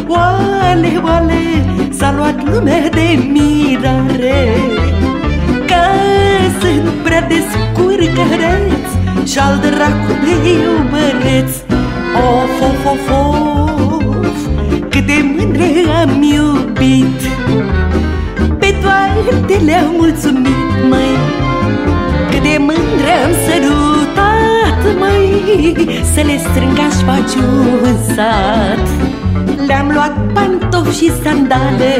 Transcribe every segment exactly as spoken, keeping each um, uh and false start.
Oale, oale, s-a luat lumea de mirare, că sunt prea descurcăreț și-al dracu de iubăreț. Of, of, of, of, cât de mândre am iubit, pe toate le-am mulțumit, măi. Cât de mândre am sărutat, măi, să le strâng aș face un sat. Le-am luat pantofi și sandale,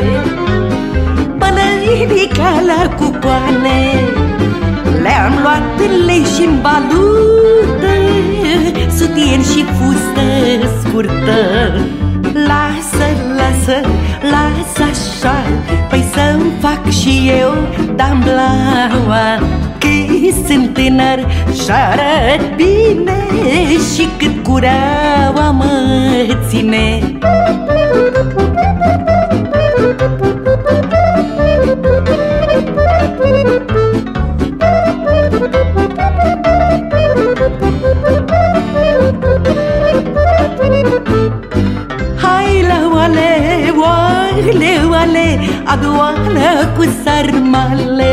pălărica la cucoane, le-am luat în lei și-n balută, sutien și fustă scurtă. Lasă, lasă, lasă așa, păi să-mi fac și eu damblaua, că sunt tânăr și-arăt bine și cât cureaua mă ține. Hai la oale, oale, oale, adoană cu sarmale,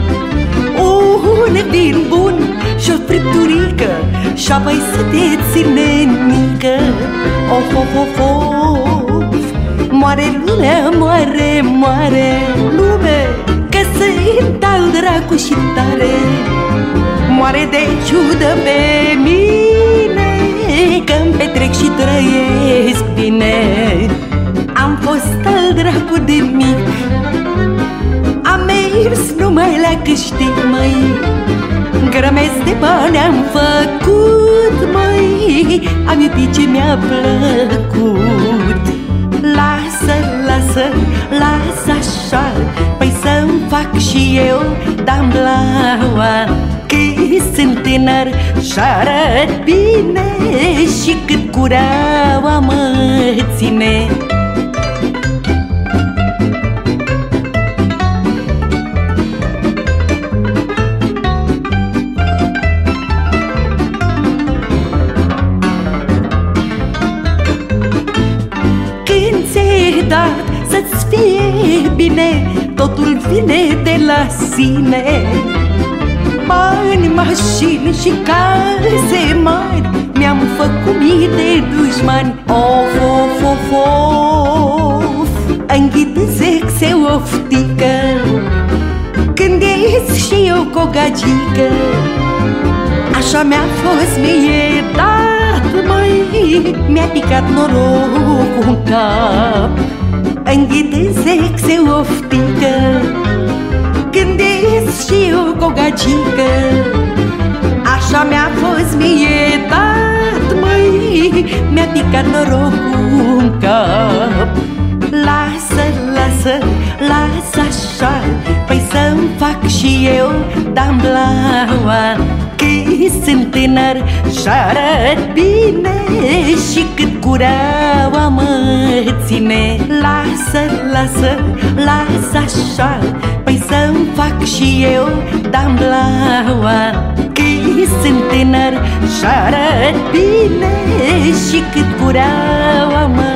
un vin bun și o fripturică, și apoi să te ține mică. Of, of, of, of, moare lumea, moare, moare lume, că sunt al dracu și tare. Moare de ciudă pe mine, că-mi petrec și trăiesc bine. Am fost al dracu de mic, am mers numai la câștig, măi. Grămezi de bani am făcut, măi, am iubit ce mi-a plăcut. Lasă, lasă, lasă așa, păi să-mi fac și eu damblaua, că sunt tânăr și-arăt bine și cât cureaua mă ține. Dat să-ți fie bine, totul vine de la sine. Bani, mașini și case mari, mi-am făcut mii de dușmani. Of, of, of, of, înghit în sexe oftică, când ies și eu cu o gagică. Așa mi-a fost mie dat, măi, mi-a picat norocul în cap. Înghit în sexe oftică, când ies și eu cu o gagică. Așa mi-a fost mie dat, măi, mi-a picat norocul în cap. Lasă, lasă, lasă așa, păi să-mi fac și eu damblaua, că sunt tânăr și-arăt bine și cât cureaua mă ține. Lasă, lasă, lasă așa, păi să-mi fac și eu damblaua, că sunt tânăr și-arăt bine și cât cureaua mă